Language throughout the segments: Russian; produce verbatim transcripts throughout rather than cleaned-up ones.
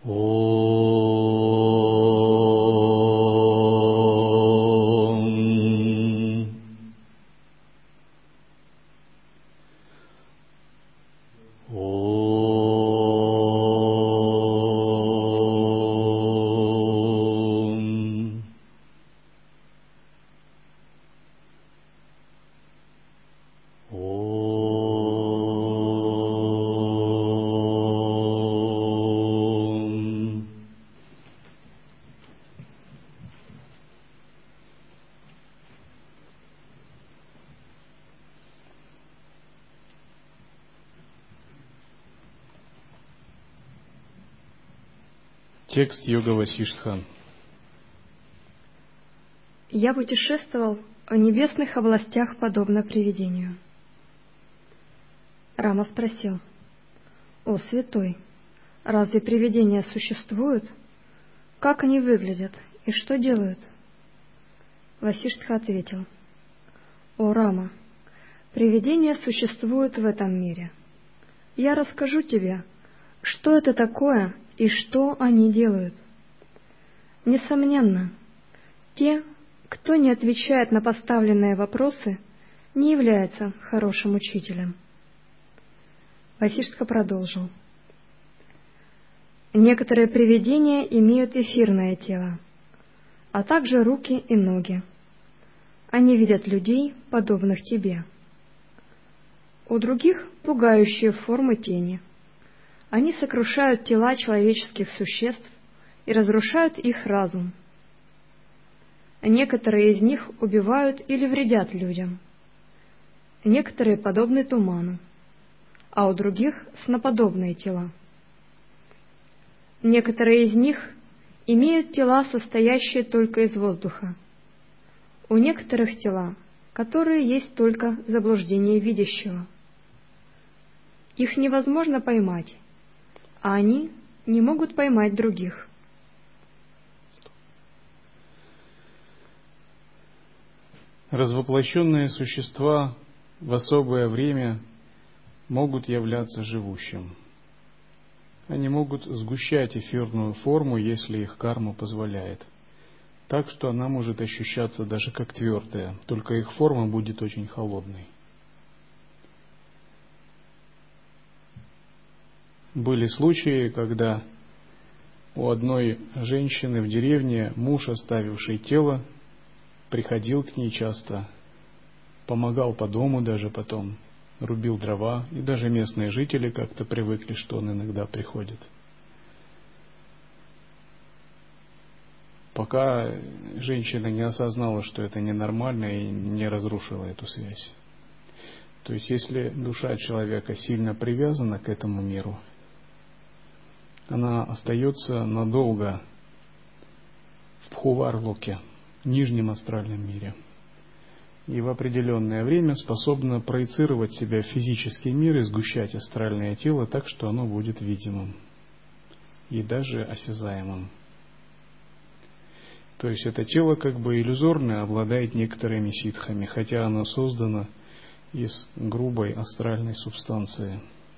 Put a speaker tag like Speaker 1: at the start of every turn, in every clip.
Speaker 1: Текст Йога Васиштхан.
Speaker 2: Я путешествовал в небесных областях, подобно привидению. Рама спросил: «О, святой, разве привидения существуют? Как они выглядят и что делают?» Васиштха ответил: «О, Рама, привидения существуют в этом мире. Я расскажу тебе, что это такое и что они делают. Несомненно, те, кто не отвечает на поставленные вопросы, не являются хорошим учителем». Васиштха продолжил: «Некоторые привидения имеют эфирное тело, а также руки и ноги. Они видят людей, подобных тебе. У других пугающие формы тени. Они сокрушают тела человеческих существ и разрушают их разум. Некоторые из них убивают или вредят людям. Некоторые подобны туману, а у других сноподобные тела. Некоторые из них имеют тела, состоящие только из воздуха. У некоторых тела, которые есть только заблуждение видящего. Их невозможно поймать, а они не могут поймать других».
Speaker 1: Развоплощенные существа в особое время могут являться живущим. Они могут сгущать эфирную форму, если их карма позволяет, так что она может ощущаться даже как твердая, только их форма будет очень холодной. Были случаи, когда у одной женщины в деревне муж, оставивший тело, приходил к ней часто, помогал по дому даже потом, рубил дрова, и даже местные жители как-то привыкли, что он иногда приходит. Пока женщина не осознала, что это ненормально, и не разрушила эту связь. То есть, если душа человека сильно привязана к этому миру, она остается надолго в Бхувар-локе, нижнем астральном мире, и в определенное время способна проецировать себя в физический мир и сгущать астральное тело так, что оно будет видимым и даже осязаемым. То есть это тело как бы иллюзорное, обладает некоторыми ситхами, хотя оно создано из грубой астральной субстанции.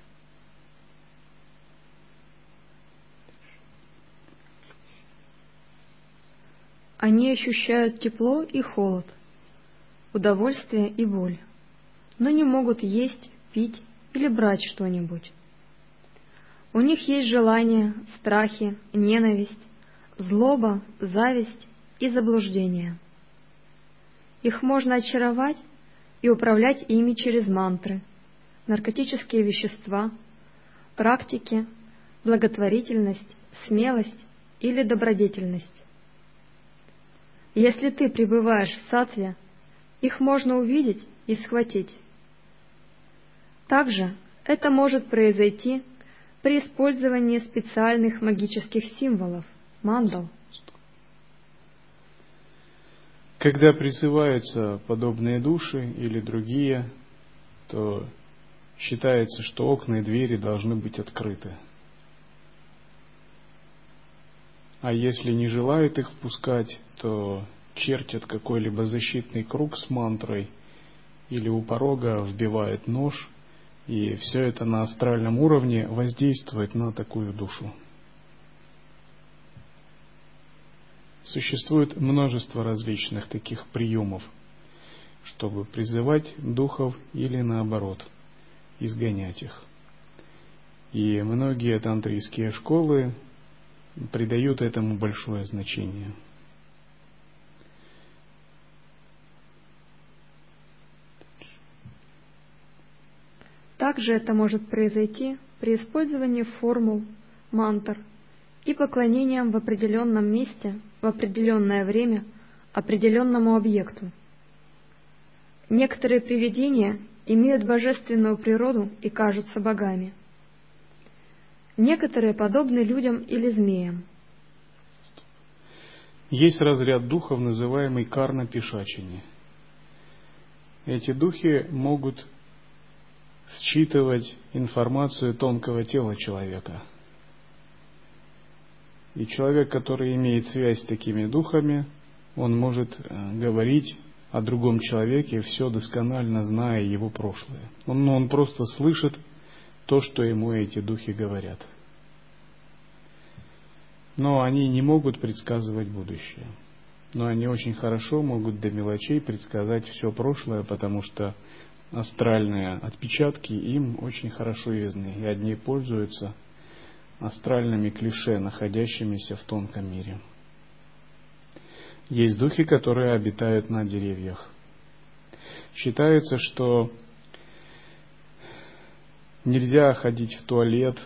Speaker 2: Они ощущают тепло и холод, удовольствие и боль, но не могут есть, пить или брать что-нибудь. У них есть желания, страхи, ненависть, злоба, зависть и заблуждение. Их можно очаровать и управлять ими через мантры, наркотические вещества, практики, благотворительность, смелость или добродетельность. Если ты пребываешь в саттве, их можно увидеть и схватить. Также это может произойти при использовании специальных магических символов, мандал.
Speaker 1: Когда призываются подобные души или другие, то считается, что окна и двери должны быть открыты. А если не желают их впускать, то чертят какой-либо защитный круг с мантрой или у порога вбивают нож, и все это на астральном уровне воздействует на такую душу. Существует множество различных таких приемов, чтобы призывать духов или наоборот, изгонять их. И многие тантрийские школы придают этому большое значение.
Speaker 2: Также это может произойти при использовании формул, мантр и поклонением в определенном месте, в определенное время, определенному объекту. Некоторые привидения имеют божественную природу и кажутся богами. Некоторые подобны людям или змеям.
Speaker 1: Есть разряд духов, называемый карна-пишачини. Эти духи могут считывать информацию тонкого тела человека. И человек, который имеет связь с такими духами, он может говорить о другом человеке, все досконально зная его прошлое. Он, он просто слышит то, что ему эти духи говорят. Но они не могут предсказывать будущее. Но они очень хорошо могут до мелочей предсказать все прошлое, потому что астральные отпечатки им очень хорошо видны, и одни пользуются астральными клише, находящимися в тонком мире. Есть духи, которые обитают на деревьях. Считается, что нельзя ходить в туалет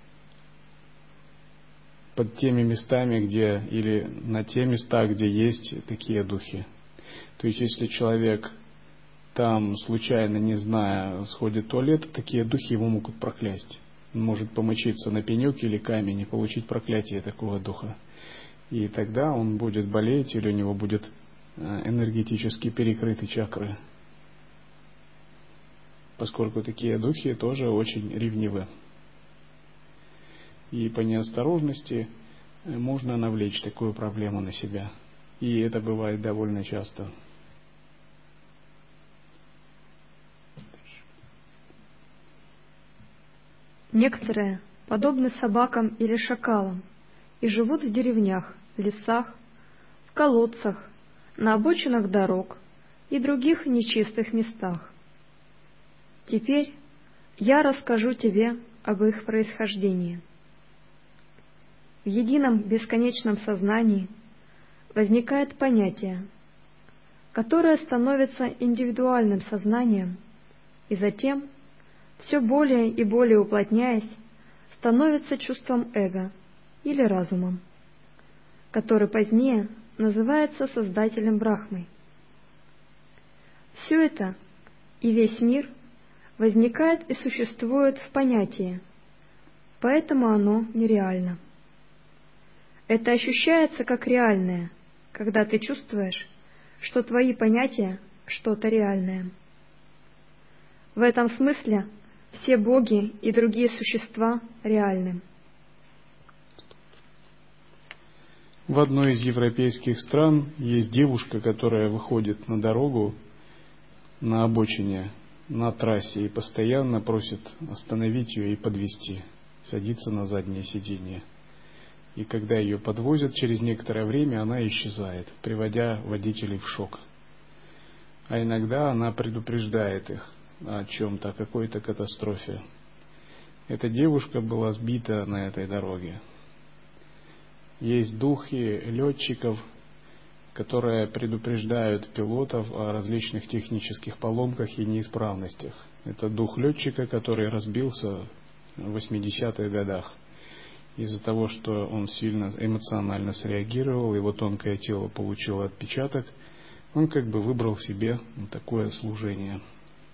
Speaker 1: под теми местами, где, или на те места, где есть такие духи. То есть, если человек там, случайно, не зная, сходит в туалет, такие духи его могут проклясть. Он может помочиться на пенек или камень и получить проклятие такого духа. И тогда он будет болеть, или у него будет энергетически перекрыты чакры. Поскольку такие духи тоже очень ревнивы. И по неосторожности можно навлечь такую проблему на себя. И это бывает довольно часто.
Speaker 2: Некоторые подобны собакам или шакалам и живут в деревнях, лесах, в колодцах, на обочинах дорог и других нечистых местах. Теперь я расскажу тебе об их происхождении. В едином бесконечном сознании возникает понятие, которое становится индивидуальным сознанием и затем, все более и более уплотняясь, становится чувством эго или разумом, который позднее называется Создателем Брахмой. Все это и весь мир возникает и существует в понятии, поэтому оно нереально. Это ощущается как реальное, когда ты чувствуешь, что твои понятия – что-то реальное. В этом смысле все боги и другие существа реальны.
Speaker 1: В одной из европейских стран есть девушка, которая выходит на дорогу на обочине, на трассе и постоянно просит остановить ее и подвезти, садится на заднее сиденье. И когда ее подвозят, через некоторое время она исчезает, приводя водителей в шок. А иногда она предупреждает их о чем-то, о какой-то катастрофе. Эта девушка была сбита на этой дороге. Есть духи летчиков, которые предупреждают пилотов о различных технических поломках и неисправностях. Это дух летчика, который разбился в восьмидесятых годах. Из-за того, что он сильно эмоционально среагировал, его тонкое тело получило отпечаток, он как бы выбрал себе такое служение.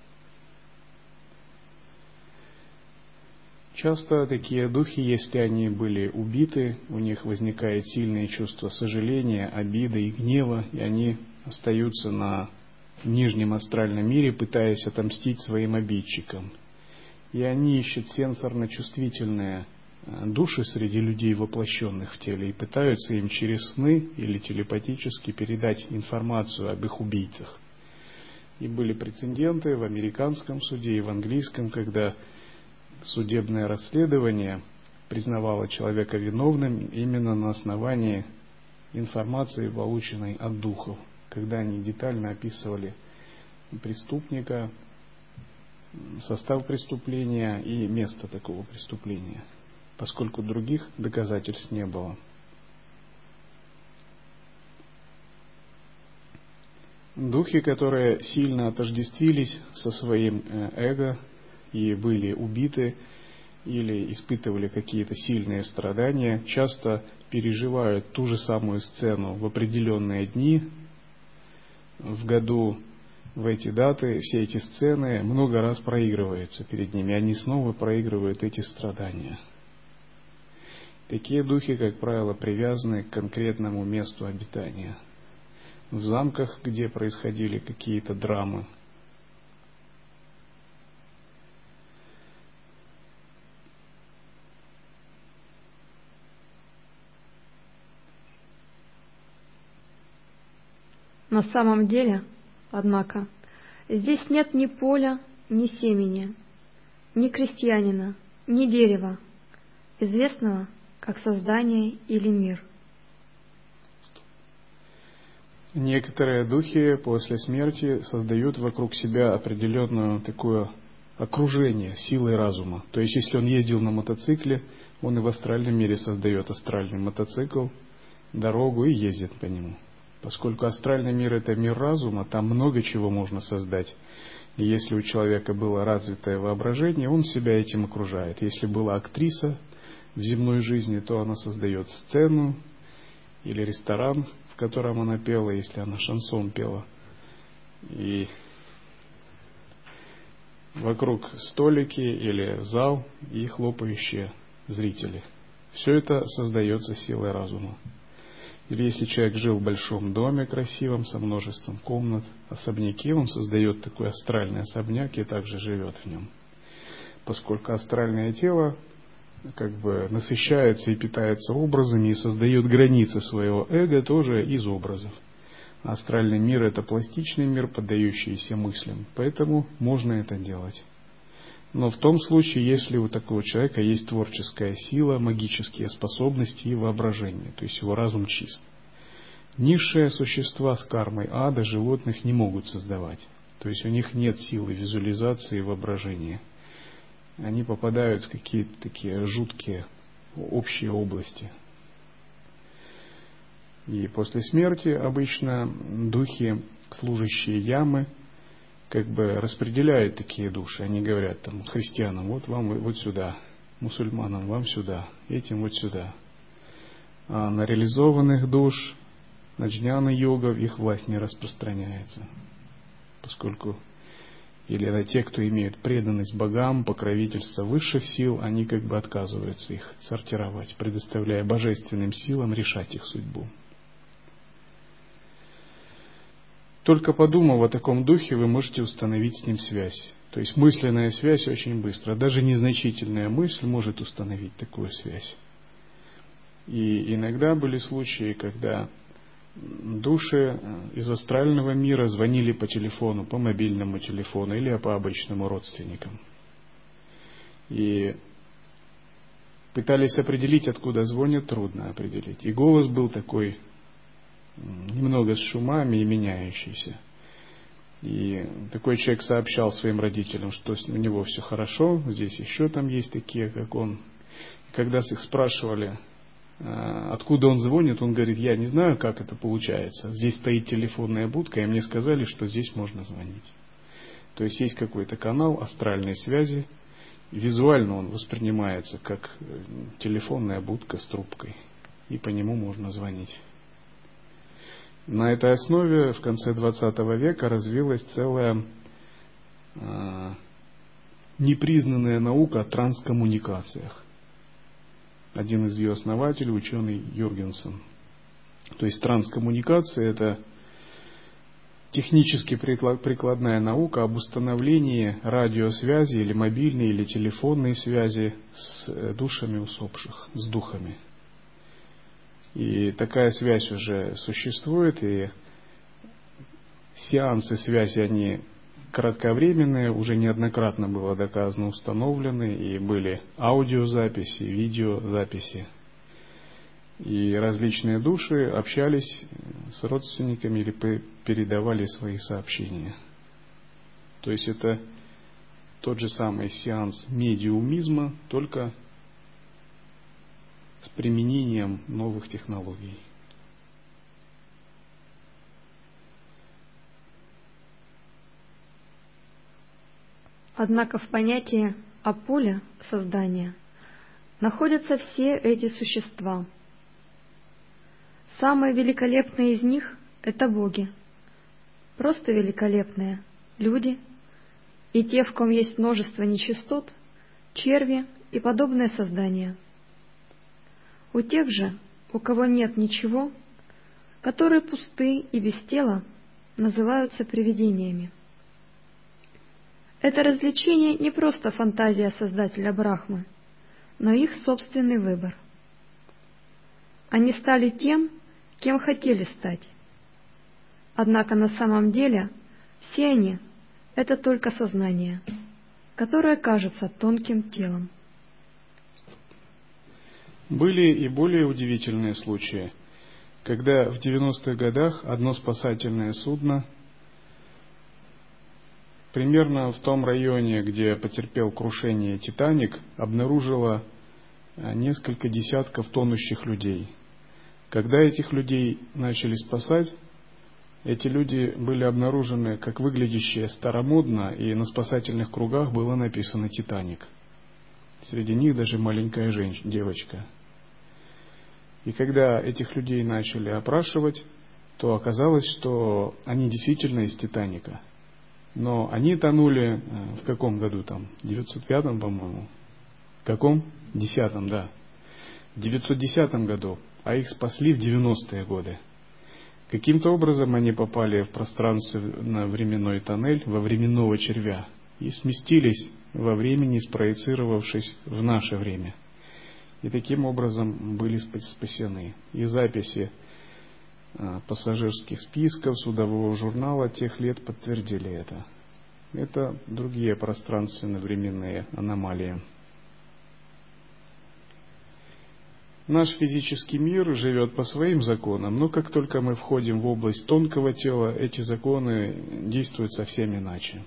Speaker 1: Часто такие духи, если они были убиты, у них возникает сильное чувство сожаления, обиды и гнева, и они остаются на нижнем астральном мире, пытаясь отомстить своим обидчикам. И они ищут сенсорно-чувствительные души среди людей, воплощенных в теле, и пытаются им через сны или телепатически передать информацию об их убийцах. И были прецеденты в американском суде и в английском, когда судебное расследование признавало человека виновным именно на основании информации, полученной от духов, когда они детально описывали преступника, состав преступления и место такого преступления, поскольку других доказательств не было. Духи, которые сильно отождествились со своим эго и были убиты или испытывали какие-то сильные страдания, часто переживают ту же самую сцену в определенные дни в году. В эти даты все эти сцены много раз проигрываются перед ними, они снова проигрывают эти страдания. Такие духи, как правило, привязаны к конкретному месту обитания. В замках, где происходили какие-то драмы.
Speaker 2: На самом деле, однако, здесь нет ни поля, ни семени, ни крестьянина, ни дерева, известного как создание или мир.
Speaker 1: Некоторые духи после смерти создают вокруг себя определенное такое окружение силой разума. То есть, если он ездил на мотоцикле, он и в астральном мире создает астральный мотоцикл, дорогу и ездит по нему. Поскольку астральный мир — это мир разума, там много чего можно создать. И если у человека было развитое воображение, он себя этим окружает. Если была актриса в земной жизни, то она создает сцену или ресторан, в котором она пела, если она шансон пела. И вокруг столики или зал и хлопающие зрители. Все это создается силой разума. Или если человек жил в большом доме красивом, со множеством комнат, особняке, он создает такой астральный особняк и также живет в нем. Поскольку астральное тело как бы насыщается и питается образами и создает границы своего эго тоже из образов. Астральный мир — это пластичный мир, поддающийся мыслям, поэтому можно это делать. Но в том случае, если у такого человека есть творческая сила, магические способности и воображение, то есть его разум чист. Низшие существа с кармой ада животных не могут создавать, то есть у них нет силы визуализации и воображения. Они попадают в какие-то такие жуткие общие области. И после смерти обычно духи, служащие ямы, как бы распределяют такие души. Они говорят там христианам: вот вам вот сюда, мусульманам вам сюда, этим вот сюда. А на реализованных душ, на джняна-йогов их власть не распространяется, поскольку или на тех, кто имеет преданность богам, покровительство высших сил, они как бы отказываются их сортировать, предоставляя божественным силам решать их судьбу. Только подумав о таком духе, вы можете установить с ним связь. То есть мысленная связь очень быстро. Даже незначительная мысль может установить такую связь. И иногда были случаи, когда души из астрального мира звонили по телефону, по мобильному телефону или по обычному родственникам. И пытались определить, откуда звонят, трудно определить. И голос был такой, немного с шумами и меняющийся. И такой человек сообщал своим родителям, что у него все хорошо, здесь еще там есть такие, как он. И когда их спрашивали, откуда он звонит, он говорит: я не знаю, как это получается. Здесь стоит телефонная будка, и мне сказали, что здесь можно звонить. То есть есть какой-то канал астральной связи. Визуально он воспринимается как телефонная будка с трубкой, и по нему можно звонить. На этой основе в конце двадцатого века развилась целая э, непризнанная наука о транскоммуникациях. Один из ее основателей, ученый Юргенсен. То есть транскоммуникация — это технически прикладная наука об установлении радиосвязи или мобильной или телефонной связи с душами усопших, с духами. И такая связь уже существует, и сеансы связи, они кратковременные, уже неоднократно было доказано, установлены, и были аудиозаписи, видеозаписи. И различные души общались с родственниками или передавали свои сообщения. То есть это тот же самый сеанс медиумизма, только с применением новых технологий.
Speaker 2: Однако в понятии о поле создания находятся все эти существа. Самые великолепные из них — это боги. Просто великолепные — люди, и те, в ком есть множество нечистот, черви и подобные создания. У тех же, у кого нет ничего, которые пусты и без тела, называются привидениями. Это развлечение не просто фантазия создателя Брахмы, но их собственный выбор. Они стали тем, кем хотели стать. Однако на самом деле все они — это только сознание, которое кажется тонким телом.
Speaker 1: Были и более удивительные случаи, когда в девяностых годах одно спасательное судно примерно в том районе, где потерпел крушение «Титаник», обнаружило несколько десятков тонущих людей. Когда этих людей начали спасать, эти люди были обнаружены как выглядящие старомодно, и на спасательных кругах было написано «Титаник». Среди них даже маленькая женщина, девочка. И когда этих людей начали опрашивать, то оказалось, что они действительно из «Титаника». Но они тонули в каком году там? В девятьсот пятом, по-моему. В каком? В десятом, да. В девятьсот десятом году, а их спасли в девяностые годы. Каким-то образом они попали в пространственно-временной тоннель, во временного червя, и сместились во времени, спроецировавшись в наше время. И таким образом были спасены. И записи пассажирских списков, судового журнала тех лет подтвердили это. Это другие пространственно-временные аномалии. Наш физический мир живет по своим законам, но как только мы входим в область тонкого тела, эти законы действуют совсем иначе.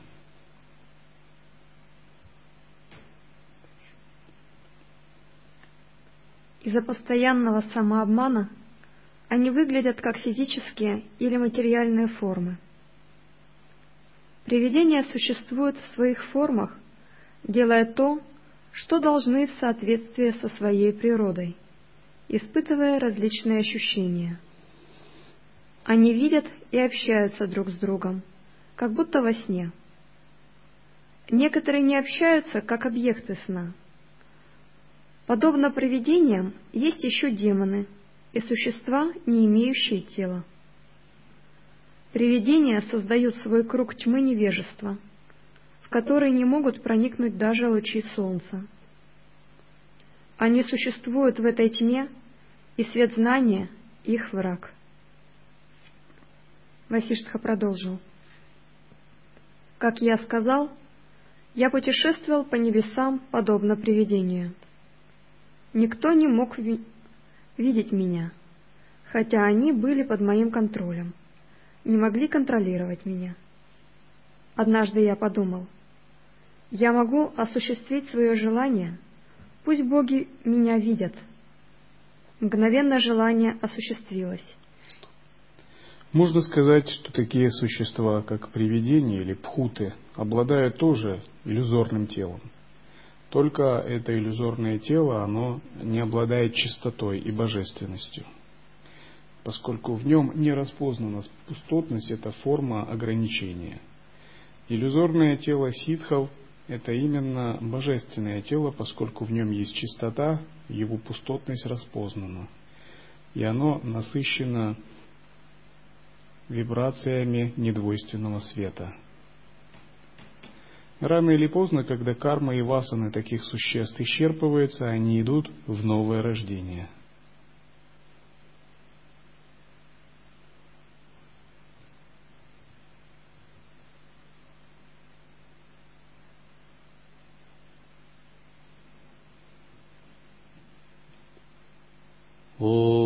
Speaker 2: Из-за постоянного самообмана они выглядят как физические или материальные формы. Привидения существуют в своих формах, делая то, что должны в соответствии со своей природой, испытывая различные ощущения. Они видят и общаются друг с другом, как будто во сне. Некоторые не общаются, как объекты сна. Подобно привидениям, есть еще демоны и существа, не имеющие тела. Привидения создают свой круг тьмы невежества, в который не могут проникнуть даже лучи солнца. Они существуют в этой тьме, и свет знания — их враг. Васиштха продолжил. Как я сказал, я путешествовал по небесам, подобно привидению. Никто не мог ви- видеть меня, хотя они были под моим контролем, не могли контролировать меня. Однажды я подумал, я могу осуществить свое желание, пусть боги меня видят. Мгновенно желание осуществилось.
Speaker 1: Можно сказать, что такие существа, как привидения или пхуты, обладают тоже иллюзорным телом. Только это иллюзорное тело, оно не обладает чистотой и божественностью, поскольку в нем не распознана пустотность, это форма ограничения. Иллюзорное тело ситхов — это именно божественное тело, поскольку в нем есть чистота, его пустотность распознана, и оно насыщено вибрациями недвойственного света. Рано или поздно, когда карма и васаны таких существ исчерпываются, они идут в новое рождение. О